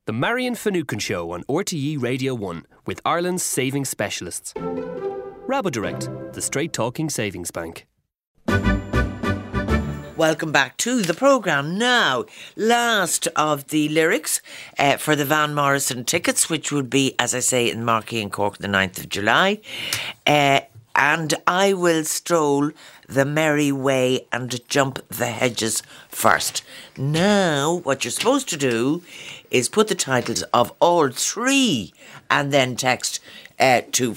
The Marion Finucane Show on RTE Radio 1 with Ireland's savings specialists. Rabodirect, the straight-talking savings bank. Welcome back to the programme. Now, last of the lyrics for the Van Morrison tickets, which will be, as I say, in Marquee in Cork the 9th of July. And I will stroll the merry way and jump the hedges first. Now, what you're supposed to do is put the titles of all three and then text to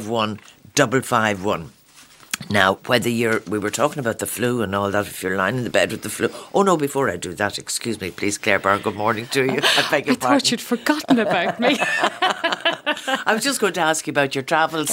51551. Now, whether we were talking about the flu and all that, if you're lying in the bed with the flu. Oh no, before I do that, excuse me, please, Claire Byrne, good morning to you. I beg your pardon. Thought you'd forgotten about me. I was just going to ask you about your travels.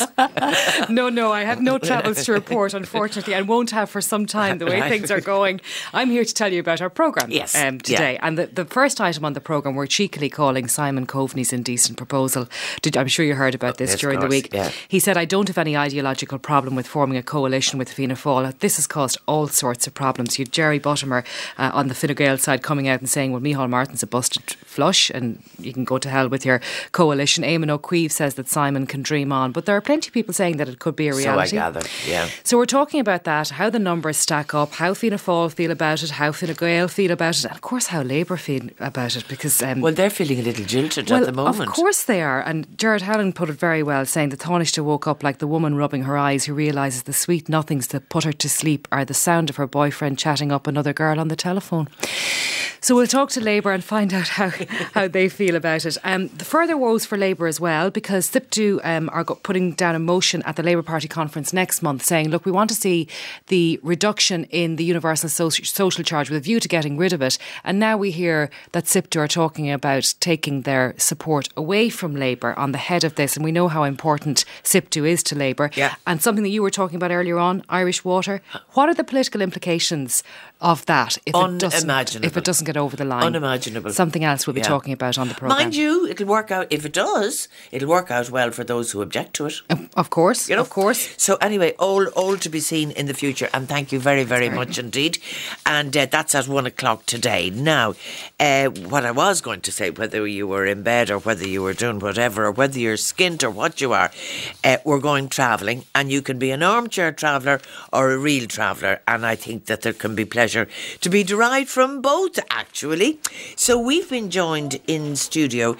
No, I have no travels to report, unfortunately, and won't have for some time, the way things are going. I'm here to tell you about our programme today. And the first item on the programme, we're cheekily calling Simon Coveney's indecent proposal. I'm sure you heard about this during the week. Yeah. He said, I don't have any ideological problem with forming a coalition with Fianna Fáil. This has caused all sorts of problems. You had Jerry Buttimer on the Fine Gael side coming out and saying, well, Micheál Martin's a busted flush and you can go to hell with your coalition. Eamon O'Queeve says that Simon can dream on, but there are plenty of people saying that it could be a reality. So I gather, yeah. So we're talking about that, how the numbers stack up, how Fianna Fáil feel about it, how Fine Gael feel about it, and of course how Labour feel about it, because well, they're feeling a little jilted at the moment. Of course they are, and Gerard Hallen put it very well, saying that Taoiseach woke up like the woman rubbing her eyes who realises the sweet nothings that put her to sleep are the sound of her boyfriend chatting up another girl on the telephone. So we'll talk to Labour and find out how they feel about it. The further woes for Labour as well, because SIPTU are putting down a motion at the Labour Party conference next month saying, look, we want to see the reduction in the universal social charge with a view to getting rid of it. And now we hear that SIPTU are talking about taking their support away from Labour on the head of this. And we know how important SIPTU is to Labour. Yeah. And something that you were talking about earlier on, Irish Water. What are the political implications of that if it doesn't get over the line? Unimaginable. Something else we'll be talking about on the programme. Mind you, it'll work out. If it does, it'll work out well for those who object to it. Of course, you know? Of course. So anyway, all to be seen in the future, and thank you very, very much indeed. And that's at 1:00 today. Now, what I was going to say, whether you were in bed or whether you were doing whatever, or whether you're skint or what you are, we're going travelling, and you can be an armchair traveller or a real traveller, and I think that there can be pleasure to be derived from both, actually. So we've been joined in studio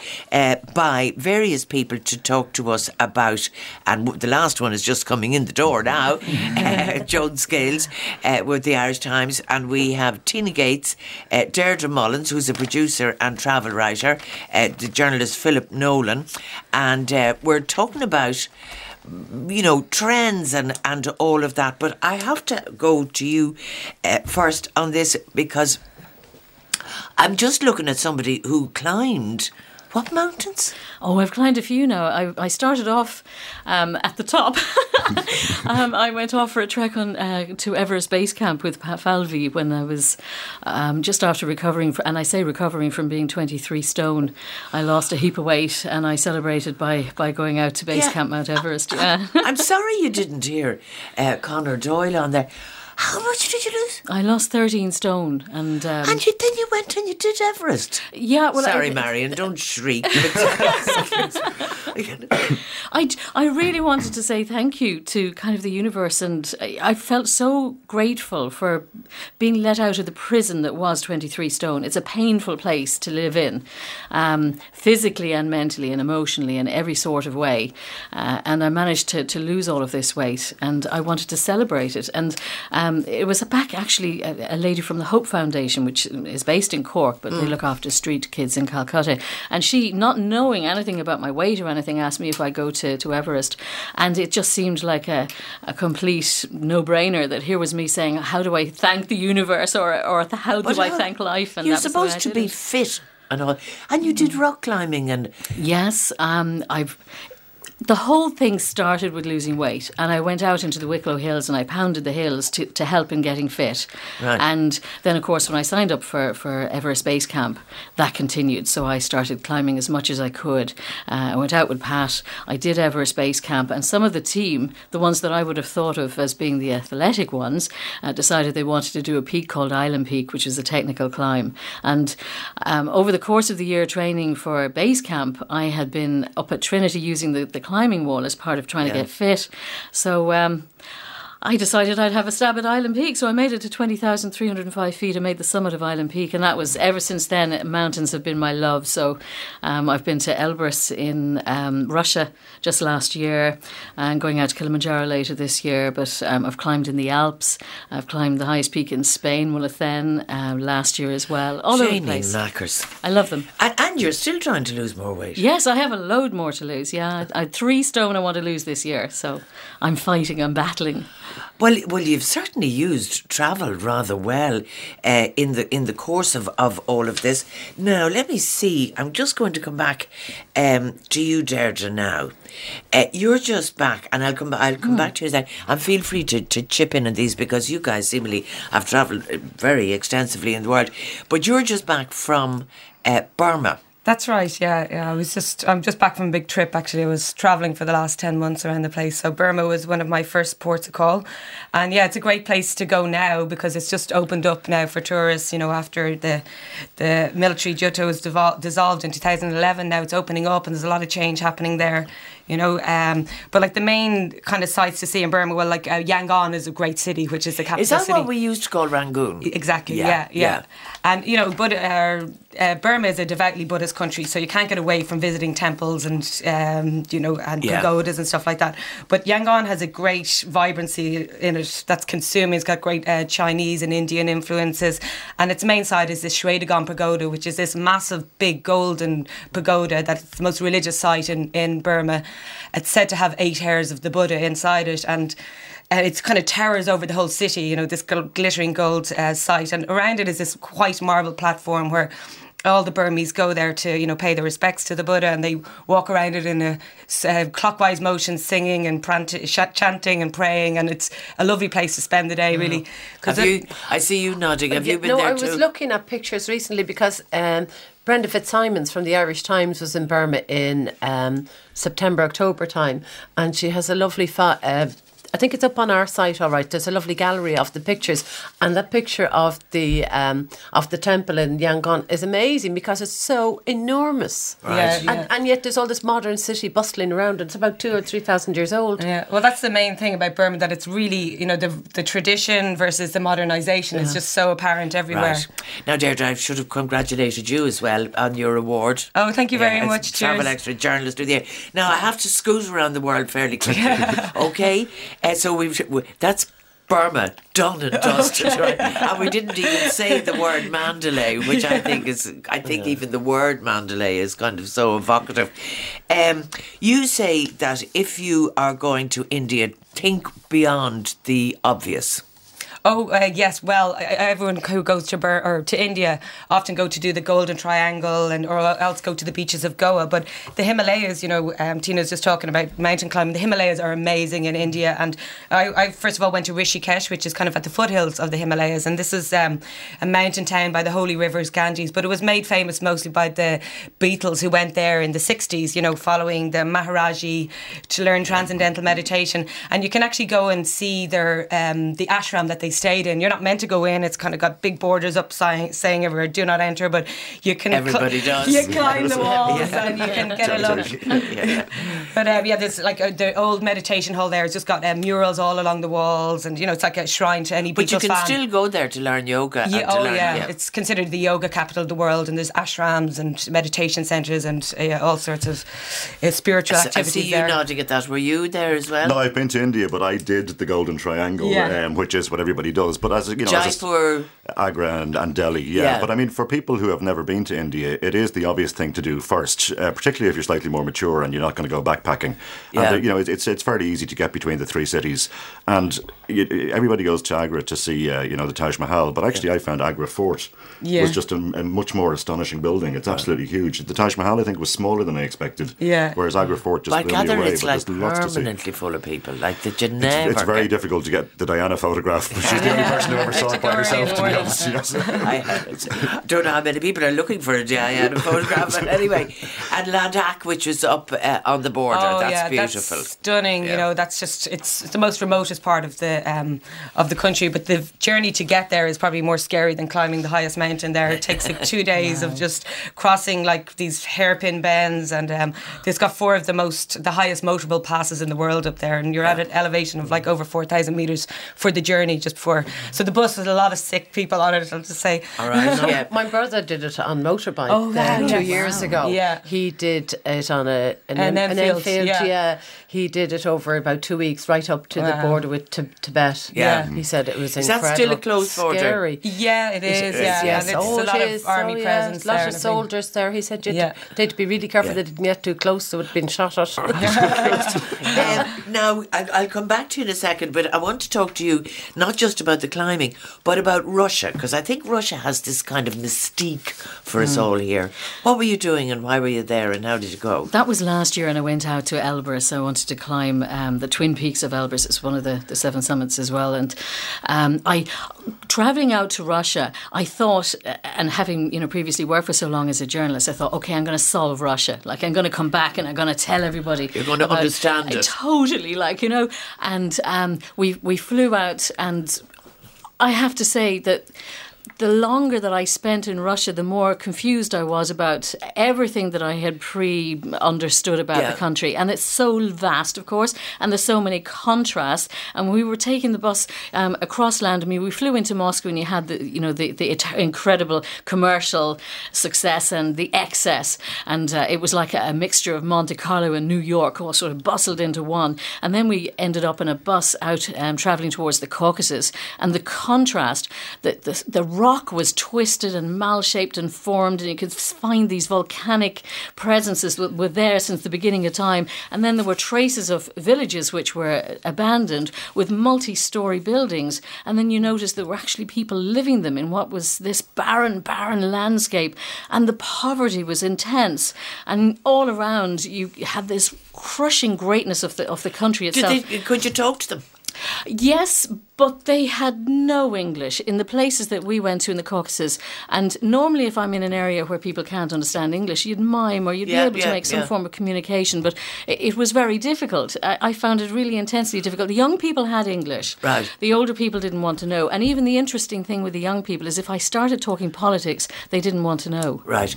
by various people to talk to us about, and the last one is just coming in the door now, Joan Scales with the Irish Times, and we have Tina Gates, Deirdre Mullins, who's a producer and travel writer, the journalist Philip Nolan, and we're talking about trends and all of that. But I have to go to you first on this, because I'm just looking at somebody who climbed what mountains? Oh, I've climbed a few now. I started off at the top. I went off for a trek to Everest Base Camp with Pat Falvey when I was just after recovering, and I say recovering from being 23 stone. I lost a heap of weight, and I celebrated by going out to Base Camp Mount Everest. Yeah. I'm sorry you didn't hear Conor Doyle on there. How much did you lose? I lost 13 stone. And then you went and you did Everest? Yeah. Well, sorry, Marion, don't shriek. I really wanted to say thank you to kind of the universe, and I felt so grateful for being let out of the prison that was 23 stone. It's a painful place to live in, physically and mentally and emotionally in every sort of way. And I managed to lose all of this weight, and I wanted to celebrate it. And it was actually a lady from the Hope Foundation, which is based in Cork, but they look after street kids in Calcutta. And she, not knowing anything about my weight or anything, asked me if I go to Everest. And it just seemed like a complete no-brainer that here was me saying, how do I thank the universe, or how do I thank life? And you're supposed to be fit and all. And you did rock climbing and... Yes, the whole thing started with losing weight, and I went out into the Wicklow Hills and I pounded the hills to help in getting fit. Right. And then, of course, when I signed up for Everest Base Camp, that continued. So I started climbing as much as I could. I went out with Pat. I did Everest Base Camp, and some of the team, the ones that I would have thought of as being the athletic ones, decided they wanted to do a peak called Island Peak, which is a technical climb. And over the course of the year training for Base Camp, I had been up at Trinity using the climbing wall as part of trying to get fit. So I decided I'd have a stab at Island Peak, so I made it to 20,305 feet. I made the summit of Island Peak, and that was, ever since then, mountains have been my love. So I've been to Elbrus in Russia just last year, and going out to Kilimanjaro later this year, but I've climbed in the Alps. I've climbed the highest peak in Spain, Mulhacén, last year as well. All over the place. Knackers. I love them. And you're still trying to lose more weight. Yes, I have a load more to lose. Yeah, I 3 stone I want to lose this year, so I'm fighting, I'm battling. Well, you've certainly used travel rather well in the course of all of this. Now, let me see. I'm just going to come back to you, Deirdre, now. You're just back, and I'll come back to you then. And feel free to chip in on these, because you guys seemingly have travelled very extensively in the world. But you're just back from Burma. That's right, yeah. I'm just back from a big trip, actually. I was travelling for the last 10 months around the place. So Burma was one of my first ports of call. And yeah, it's a great place to go now, because it's just opened up now for tourists, after the military junta was dissolved in 2011. Now it's opening up, and there's a lot of change happening there. But like the main kind of sites to see in Burma, well, like Yangon is a great city, which is the capital city. Is that what we used to call Rangoon? Exactly, yeah. And, Burma is a devoutly Buddhist country, so you can't get away from visiting temples and pagodas and stuff like that. But Yangon has a great vibrancy in it that's consuming. It's got great Chinese and Indian influences. And its main site is this Shwedagon Pagoda, which is this massive, big golden pagoda that's the most religious site in Burma. It's said to have 8 hairs of the Buddha inside it, and it's kind of towers over the whole city, this glittering gold site. And around it is this white marble platform where all the Burmese go there to, pay their respects to the Buddha, and they walk around it in a clockwise motion, singing and chanting and praying, and it's a lovely place to spend the day, really. I see you nodding. Have you been there too? No, I was looking at pictures recently, because Brenda Fitzsimons from the Irish Times was in Burma in September, October time, and she has a lovely I think it's up on our site, all right. There's a lovely gallery of the pictures, and that picture of the temple in Yangon is amazing, because it's so enormous. Right. Yeah. And yet there's all this modern city bustling around, and it's about 2,000 or 3,000 years old. Yeah, well, that's the main thing about Burma, that it's really, the tradition versus the modernisation is just so apparent everywhere. Right. Now, Deirdre, I should have congratulated you as well on your award. Oh, thank you very much. Travel Extra Journalist of the Year. Now, I have to scoot around the world fairly quickly. Okay? So that's Burma done and dusted, right? And we didn't even say the word Mandalay, which I think even the word Mandalay is kind of so evocative. You say that if you are going to India, think beyond the obvious. Oh, yes. Well, everyone who goes to India often go to do the Golden Triangle or else go to the beaches of Goa. But the Himalayas, Tina's just talking about mountain climbing. The Himalayas are amazing in India. And I first of all went to Rishikesh, which is kind of at the foothills of the Himalayas. And this is a mountain town by the holy rivers Ganges. But it was made famous mostly by the Beatles, who went there in the 60s, following the Maharaji to learn transcendental meditation. And you can actually go and see their the ashram that they stayed in. You're not meant to go in. It's kind of got big borders up saying everywhere, do not enter, but you can everybody does. You climb the walls and you can get a look. But there's like the old meditation hall there. It's just got murals all along the walls, and it's like a shrine to any Beatles fan. But you can still go there to learn yoga. It's considered the yoga capital of the world, and there's ashrams and meditation centres and all sorts of spiritual activities. I see you nodding at that. Were you there as well? No, I've been to India, but I did the Golden Triangle, which is what everybody does. But as Jaipur, Agra and Delhi, But I mean, for people who have never been to India, it is the obvious thing to do first, particularly if you're slightly more mature and you're not going to go backpacking. And it's fairly easy to get between the 3 cities. And everybody goes to Agra to see, the Taj Mahal, but actually I found Agra Fort was just a much more astonishing building. It's absolutely huge. The Taj Mahal, I think, was smaller than I expected. Yeah. Whereas Agra Fort just I blew me gather away. it's like permanently full of people, like the Geneva. It's very difficult to get the Diana photograph, but she's the only person who ever saw it by herself, to be honest. Yes. I don't know how many people are looking for a Diana photograph, but anyway. And Ladakh, which is up on the border, that's beautiful. That's stunning. Yeah. That's just it's the most remotest part of the country, but the journey to get there is probably more scary than climbing the highest mountain there. It takes like 2 days of just crossing like these hairpin bends, and it's got 4 of the highest motorable passes in the world up there, and you're at an elevation of like over 4,000 metres for the journey just before. So the bus has a lot of sick people on it, I'll just say. All right. Yeah. My brother did it on motorbike 2 years ago. Yeah. He did it on an Enfield. Yeah. He did it over about 2 weeks, right up to the border with Tibet. Yeah. He said it was Is incredible. that still a closed border? Scary. Yeah, it is. Yeah, and it's a lot of army presence a lot there. of soldiers there. He said they had to be really careful they didn't get too close, so it had been shot at. Now, I'll come back to you in a second, but I want to talk to you not just about the climbing, but about Russia, because I think Russia has this kind of mystique for us all here. What were you doing and why were you there and how did you go? That was last year, and I went out to Elbrus. I wanted to climb the Twin Peaks of Elbrus. It's one of the 7 summits as well. And travelling out to Russia, I thought, and having previously worked for so long as a journalist, I thought, okay, I'm going to solve Russia. Like, I'm going to come back and I'm going to tell everybody. You're going to understand it. Totally, And we flew out, and I have to say that the longer that I spent in Russia, the more confused I was about everything that I had understood about the country. And it's so vast, of course, and there's so many contrasts. And we were taking the bus across land. I mean, we flew into Moscow, and you had the incredible commercial success and the excess. And it was like a mixture of Monte Carlo and New York, all sort of bustled into one. And then we ended up in a bus out travelling towards the Caucasus. And the contrast, the rock was twisted and mal-shaped and formed, and you could find these volcanic presences were there since the beginning of time. And then there were traces of villages which were abandoned with multi-storey buildings. And then you noticed there were actually people living them in what was this barren landscape. And the poverty was intense. And all around you had this crushing greatness of the country itself. Could you talk to them? Yes, but they had no English in the places that we went to in the Caucasus. And normally if I'm in an area where people can't understand English, you'd mime or you'd be able to make some form of communication. But it was very difficult. I found it really intensely difficult. The young people had English. Right. The older people didn't want to know. And even the interesting thing with the young people is if I started talking politics, they didn't want to know. Right.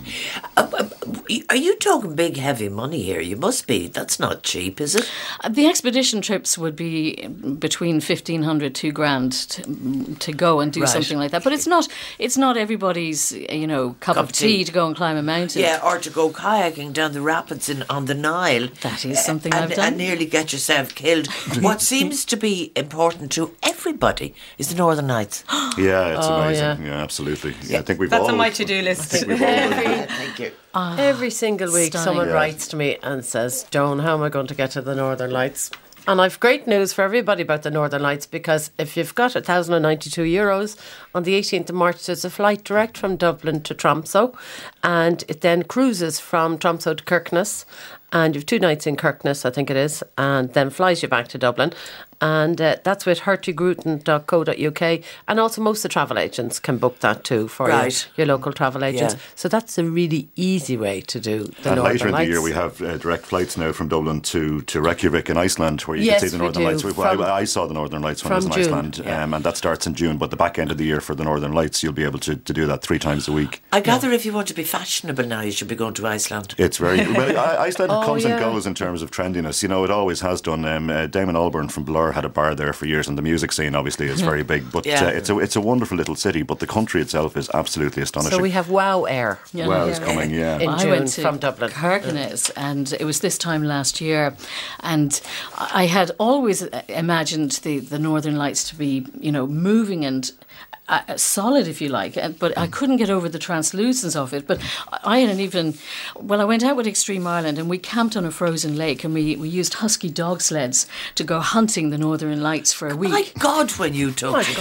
Are you talking big, heavy money here? You must be. That's not cheap, is it? The expedition trips would be between 1,500 to $2,000 to go and do something like that. But it's not everybody's cup of tea to go and climb a mountain. Yeah, or to go kayaking down the rapids on the Nile. That is something I've done. And nearly get yourself killed. What seems to be important to everybody is the Northern Lights. Yeah, it's amazing. Yeah, absolutely. Yeah, I think we've That's all... on my to-do list. Thank you. Every single week stunning. someone writes to me and says, Joan, how am I going to get to the Northern Lights? And I've great news for everybody about the Northern Lights, because if you've got €1,092 on the 18th of March, there's a flight direct from Dublin to Tromsø, and it then cruises from Tromsø to Kirkenes, and you've 2 nights in Kirkenes, I think it is, and then flies you back to Dublin. And that's with hurtigruten.co.uk, and also most of the travel agents can book that too for your local travel agents. Yeah. So that's a really easy way to do the Northern Lights. Later in the year we have direct flights now from Dublin to Reykjavik in Iceland, where you can see the Northern Lights. I saw the Northern Lights when I was in Iceland, and that starts in June, but the back end of the year for the Northern Lights you'll be able to do that 3 times a week. I gather if you want to be fashionable now, you should be going to Iceland. It's very... Well, Iceland comes and goes in terms of trendiness. It always has done. Damon Albarn from Blur had a bar there for years, and the music scene obviously is very big, but it's a wonderful little city, but the country itself is absolutely astonishing. So we have WOW Air. WOW is coming, in June, I went to from Dublin. Kirkenes, and it was this time last year, and I had always imagined the Northern Lights to be moving and solid, if you like, but I couldn't get over the translucence of it. But I hadn't even... Well, I went out with Extreme Ireland and we camped on a frozen lake, and we used husky dog sleds to go hunting the Northern Lights for a week. My God, when you took to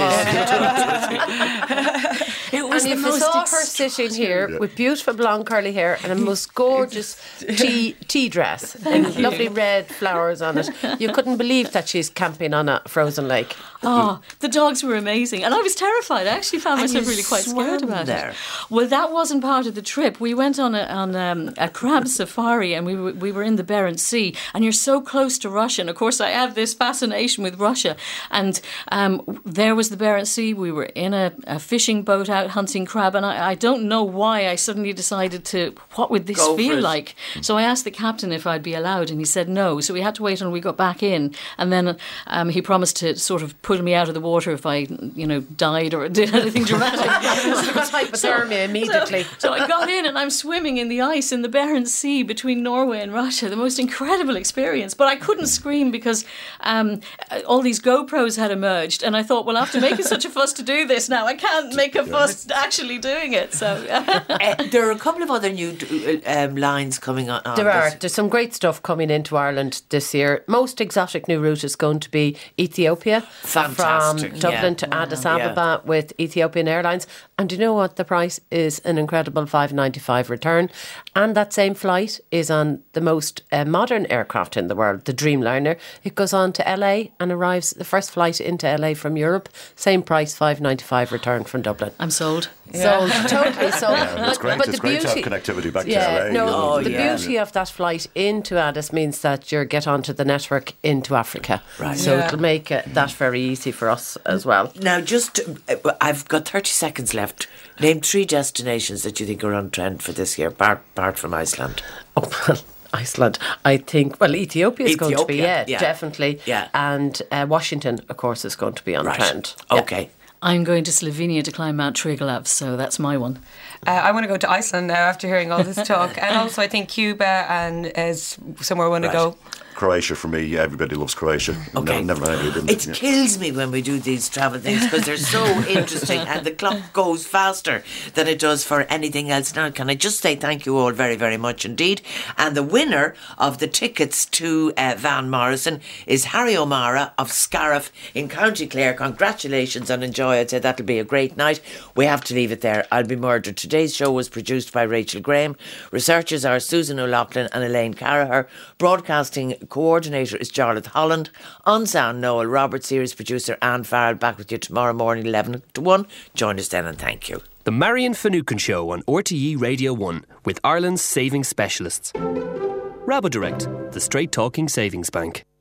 this. It was and if you saw her sitting here with beautiful blonde curly hair and a most gorgeous tea dress and lovely red flowers on it, you couldn't believe that she's camping on a frozen lake. Oh, the dogs were amazing. And I was terrified. I actually found myself really quite scared about it. Well, that wasn't part of the trip. We went on a crab safari, and we were in the Barents Sea. And you're so close to Russia. And of course, I have this fascination with Russia. And there was the Barents Sea. We were in a fishing boat out hunting crab. And I don't know why I suddenly decided what would this feel like? So I asked the captain if I'd be allowed, and he said no. So we had to wait until we got back in. And then he promised to sort of pull me out of the water if I, died or did anything dramatic. Hypothermia immediately. So I got in and I'm swimming in the ice in the Barents Sea between Norway and Russia. The most incredible experience. But I couldn't scream because all these GoPros had emerged, and I thought, well, after making such a fuss to do this now, I can't make a fuss actually doing it. So there are a couple of other new lines coming on. There's some great stuff coming into Ireland this year. Most exotic new route is going to be Ethiopia. Fantastic. From Dublin to Addis Ababa with Ethiopian Airlines. And do you know what? The price is an incredible $5.95 return. And that same flight is on the most modern aircraft in the world, the Dreamliner. It goes on to LA and arrives, the first flight into LA from Europe. Same price, $5.95 return from Dublin. I'm sold. Sold, totally sold. Yeah, it's great. It's great to have connectivity back to LA. No, the beauty of that flight into Addis means that you get onto the network into Africa. Right. So it'll make that very easy for us as well. Now, I've got 30 seconds left. Name 3 destinations that you think are on trend for this year, apart from Iceland. Oh, well, Iceland, I think. Well, Ethiopia is going to be, definitely. Yeah. And Washington, of course, is going to be on trend. Okay. Yeah. I'm going to Slovenia to climb Mount Triglav, so that's my one. I want to go to Iceland now after hearing all this talk. And also I think Cuba and is somewhere I want to go. Croatia for me. Everybody loves Croatia. Okay. Never didn't. It kills me when we do these travel things because they're so interesting and the clock goes faster than it does for anything else. Now, can I just say thank you all very, very much indeed. And the winner of the tickets to Van Morrison is Harry O'Mara of Scariff in County Clare. Congratulations and enjoy. I'd say that'll be a great night. We have to leave it there. I'll be murdered. Today's show was produced by Rachel Graham. Researchers are Susan O'Loughlin and Elaine Carraher. Broadcasting coordinator is Charlotte Holland. On sound, Noel Roberts. Series producer Anne Farrell. Back with you tomorrow morning 11 to 1. Join us then and thank you. The Marion Finucane Show on RTE Radio 1 with Ireland's savings specialists. Rabodirect, the straight talking savings bank.